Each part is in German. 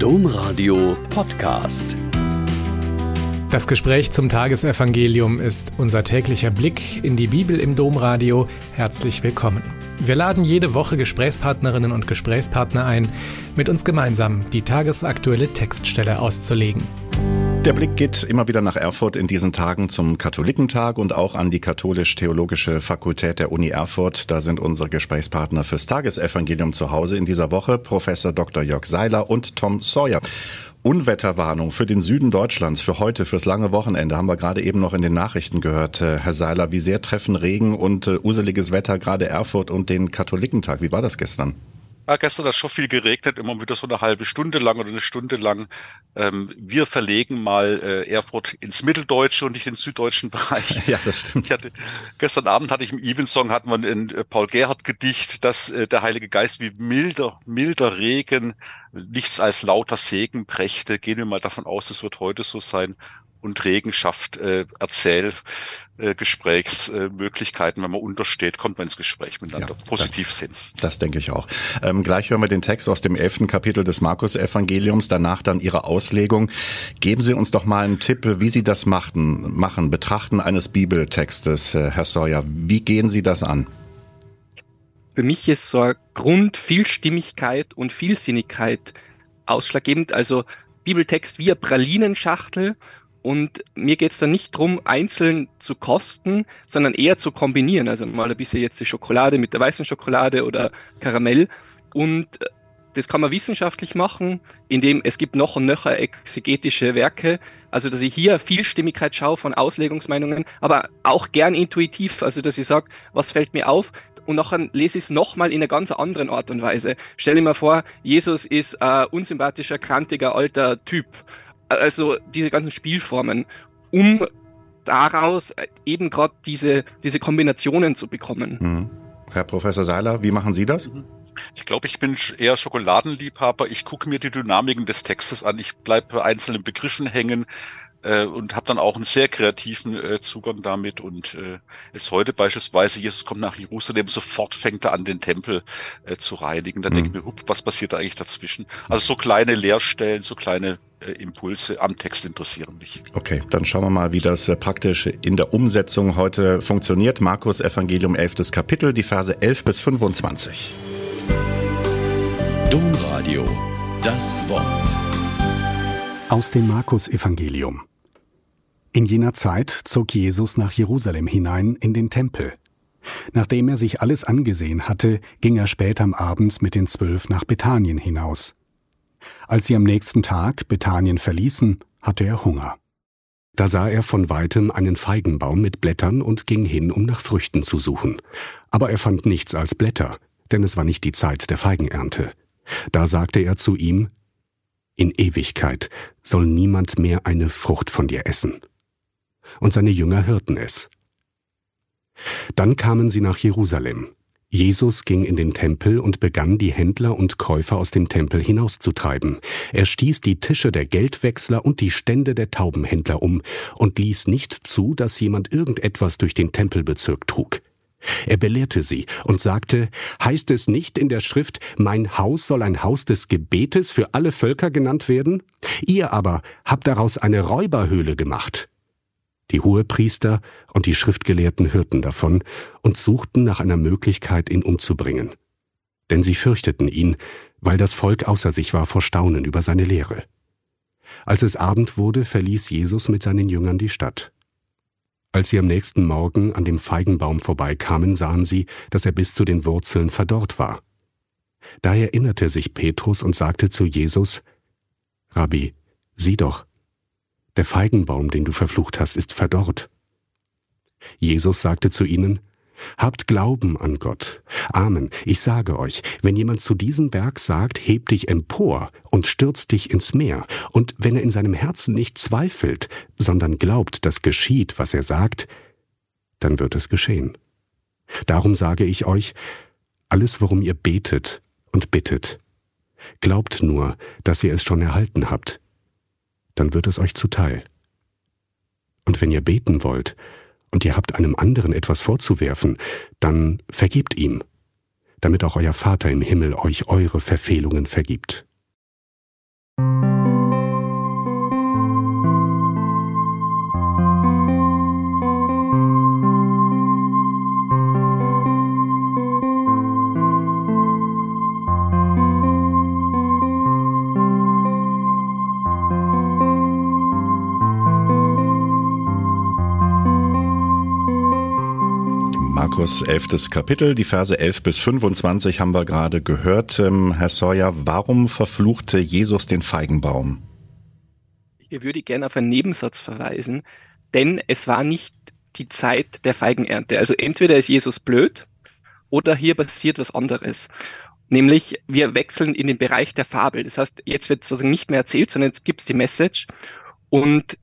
Domradio Podcast. Das Gespräch zum Tagesevangelium ist unser täglicher Blick in die Bibel im Domradio. Herzlich willkommen. Wir laden jede Woche Gesprächspartnerinnen und Gesprächspartner ein, mit uns gemeinsam die tagesaktuelle Textstelle auszulegen. Der Blick geht immer wieder nach Erfurt in diesen Tagen zum Katholikentag und auch an die Katholisch-Theologische Fakultät der Uni Erfurt. Da sind unsere Gesprächspartner fürs Tagesevangelium zu Hause in dieser Woche, Professor Dr. Jörg Seiler und Tom Sawyer. Unwetterwarnung für den Süden Deutschlands, für heute, fürs lange Wochenende, haben wir gerade eben noch in den Nachrichten gehört. Herr Seiler, wie sehr treffen Regen und useliges Wetter gerade Erfurt und den Katholikentag? Wie war das gestern? Ja, gestern hat schon viel geregnet, immer wieder so eine halbe Stunde lang oder eine Stunde lang. Wir verlegen mal Erfurt ins Mitteldeutsche und nicht in den süddeutschen Bereich. Ja, das stimmt. Gestern Abend hatte ich im Evensong hatten wir ein Paul Gerhardt Gedicht, dass der Heilige Geist wie milder Regen nichts als lauter Segen brächte. Gehen wir mal davon aus, es wird heute so sein. Und Regen schafft Gesprächsmöglichkeiten. Wenn man untersteht, kommt man ins Gespräch miteinander. Ja, positiv sehen. Das denke ich auch. Gleich hören wir den Text aus dem 11. Kapitel des Markus-Evangeliums, danach dann Ihre Auslegung. Geben Sie uns doch mal einen Tipp, wie Sie das machen, Betrachten eines Bibeltextes, Herr Sawyer. Wie gehen Sie das an? Für mich ist so ein Grund Vielstimmigkeit und Vielsinnigkeit ausschlaggebend. Also Bibeltext wie eine Pralinenschachtel. Und mir geht es dann nicht darum, einzeln zu kosten, sondern eher zu kombinieren. Also mal ein bisschen jetzt die Schokolade mit der weißen Schokolade oder Karamell. Und das kann man wissenschaftlich machen, indem es gibt noch und nöcher exegetische Werke. Also dass ich hier Vielstimmigkeit schaue von Auslegungsmeinungen, aber auch gern intuitiv. Also dass ich sage, was fällt mir auf? Und nachher lese ich es nochmal in einer ganz anderen Art und Weise. Stell dir mal vor, Jesus ist ein unsympathischer, krantiger, alter Typ. Also diese ganzen Spielformen, um daraus eben gerade diese Kombinationen zu bekommen. Mhm. Herr Professor Seiler, wie machen Sie das? Ich glaube, ich bin eher Schokoladenliebhaber. Ich gucke mir die Dynamiken des Textes an. Ich bleibe bei einzelnen Begriffen hängen und habe dann auch einen sehr kreativen Zugang damit. Und ist heute beispielsweise, Jesus kommt nach Jerusalem, sofort fängt er an, den Tempel zu reinigen. Dann denke ich mir, was passiert da eigentlich dazwischen? Also so kleine Leerstellen, so kleine Impulse am Text interessieren mich. Okay, dann schauen wir mal, wie das praktisch in der Umsetzung heute funktioniert. Markus Evangelium 11. Kapitel, die Verse 11 bis 25. Domradio, das Wort. Aus dem Markus Evangelium. In jener Zeit zog Jesus nach Jerusalem hinein in den Tempel. Nachdem er sich alles angesehen hatte, ging er spät am Abend mit den 12 nach Bethanien hinaus. Als sie am nächsten Tag Bethanien verließen, hatte er Hunger. Da sah er von weitem einen Feigenbaum mit Blättern und ging hin, um nach Früchten zu suchen. Aber er fand nichts als Blätter, denn es war nicht die Zeit der Feigenernte. Da sagte er zu ihm: In Ewigkeit soll niemand mehr eine Frucht von dir essen. Und seine Jünger hörten es. Dann kamen sie nach Jerusalem. Jesus ging in den Tempel und begann, die Händler und Käufer aus dem Tempel hinauszutreiben. Er stieß die Tische der Geldwechsler und die Stände der Taubenhändler um und ließ nicht zu, dass jemand irgendetwas durch den Tempelbezirk trug. Er belehrte sie und sagte: Heißt es nicht in der Schrift, mein Haus soll ein Haus des Gebetes für alle Völker genannt werden? Ihr aber habt daraus eine Räuberhöhle gemacht. Die Hohepriester und die Schriftgelehrten hörten davon und suchten nach einer Möglichkeit, ihn umzubringen. Denn sie fürchteten ihn, weil das Volk außer sich war vor Staunen über seine Lehre. Als es Abend wurde, verließ Jesus mit seinen Jüngern die Stadt. Als sie am nächsten Morgen an dem Feigenbaum vorbeikamen, sahen sie, dass er bis zu den Wurzeln verdorrt war. Da erinnerte sich Petrus und sagte zu Jesus: Rabbi, sieh doch, der Feigenbaum, den du verflucht hast, ist verdorrt. Jesus sagte zu ihnen: Habt Glauben an Gott. Amen. Ich sage euch, wenn jemand zu diesem Berg sagt, heb dich empor und stürz dich ins Meer, und wenn er in seinem Herzen nicht zweifelt, sondern glaubt, dass geschieht, was er sagt, dann wird es geschehen. Darum sage ich euch, alles, worum ihr betet und bittet, glaubt nur, dass ihr es schon erhalten habt. Dann wird es euch zuteil. Und wenn ihr beten wollt und ihr habt einem anderen etwas vorzuwerfen, dann vergebt ihm, damit auch euer Vater im Himmel euch eure Verfehlungen vergibt. Markus 11. Kapitel, die Verse 11 bis 25 haben wir gerade gehört. Herr Sawyer, warum verfluchte Jesus den Feigenbaum? Hier würde ich gerne auf einen Nebensatz verweisen, denn es war nicht die Zeit der Feigenernte. Also entweder ist Jesus blöd oder hier passiert was anderes. Nämlich wir wechseln in den Bereich der Fabel. Das heißt, jetzt wird sozusagen nicht mehr erzählt, sondern jetzt gibt es die Message. Und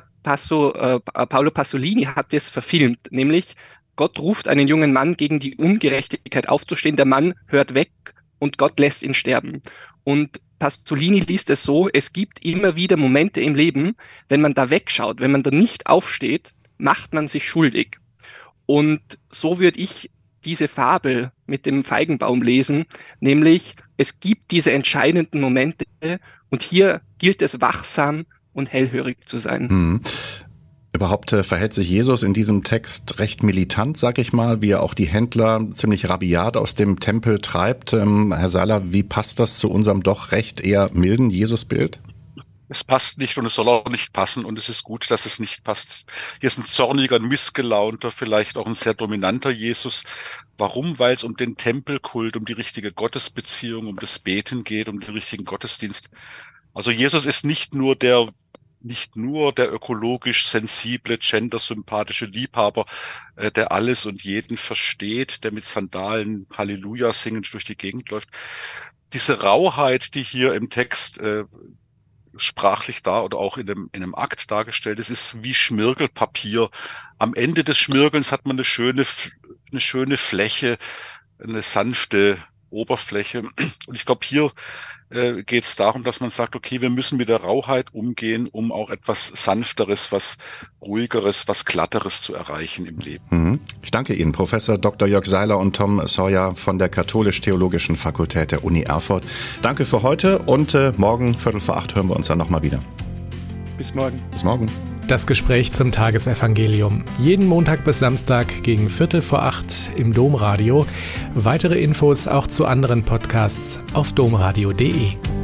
Paolo Pasolini hat das verfilmt, nämlich Gott ruft einen jungen Mann gegen die Ungerechtigkeit aufzustehen. Der Mann hört weg und Gott lässt ihn sterben. Und Pasolini liest es so, es gibt immer wieder Momente im Leben, wenn man da wegschaut, wenn man da nicht aufsteht, macht man sich schuldig. Und so würde ich diese Fabel mit dem Feigenbaum lesen, nämlich es gibt diese entscheidenden Momente und hier gilt es wachsam und hellhörig zu sein. Überhaupt verhält sich Jesus in diesem Text recht militant, sag ich mal, wie er auch die Händler ziemlich rabiat aus dem Tempel treibt. Herr Seiler, wie passt das zu unserem doch recht eher milden Jesusbild? Es passt nicht und es soll auch nicht passen und es ist gut, dass es nicht passt. Hier ist ein zorniger, ein missgelaunter, vielleicht auch ein sehr dominanter Jesus. Warum? Weil es um den Tempelkult, um die richtige Gottesbeziehung, um das Beten geht, um den richtigen Gottesdienst. Also Jesus ist nicht nur der ökologisch sensible, gendersympathische Liebhaber, der alles und jeden versteht, der mit Sandalen Halleluja singend durch die Gegend läuft. Diese Rauheit, die hier im Text sprachlich da oder auch in einem Akt dargestellt ist wie Schmirgelpapier. Am Ende des Schmirgelns hat man eine schöne Fläche, eine sanfte Oberfläche. Und ich glaube, hier geht es darum, dass man sagt, okay, wir müssen mit der Rauheit umgehen, um auch etwas Sanfteres, was Ruhigeres, was Glatteres zu erreichen im Leben. Ich danke Ihnen, Professor Dr. Jörg Seiler und Tom Sawyer von der Katholisch-Theologischen Fakultät der Uni Erfurt. Danke für heute und morgen 7:45 hören wir uns dann nochmal wieder. Bis morgen. Bis morgen. Das Gespräch zum Tagesevangelium. Jeden Montag bis Samstag gegen 7:45 im Domradio. Weitere Infos auch zu anderen Podcasts auf domradio.de.